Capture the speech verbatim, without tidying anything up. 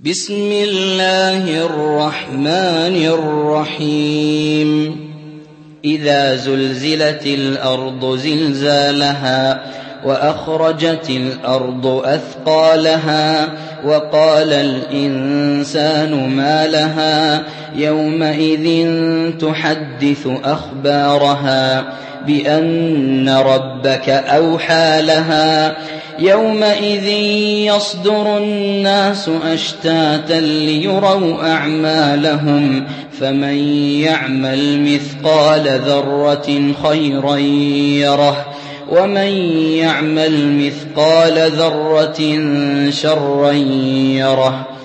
بسم الله الرحمن الرحيم إذا زلزلت الأرض زلزالها وأخرجت الأرض أثقالها وقال الإنسان ما لها يومئذ تحدث أخبارها بأن ربك أوحى لها يومئذ يصدر الناس أشتاتا ليروا أعمالهم فمن يعمل مثقال ذرة خيرا يره ومن يعمل مثقال ذرة شرا يره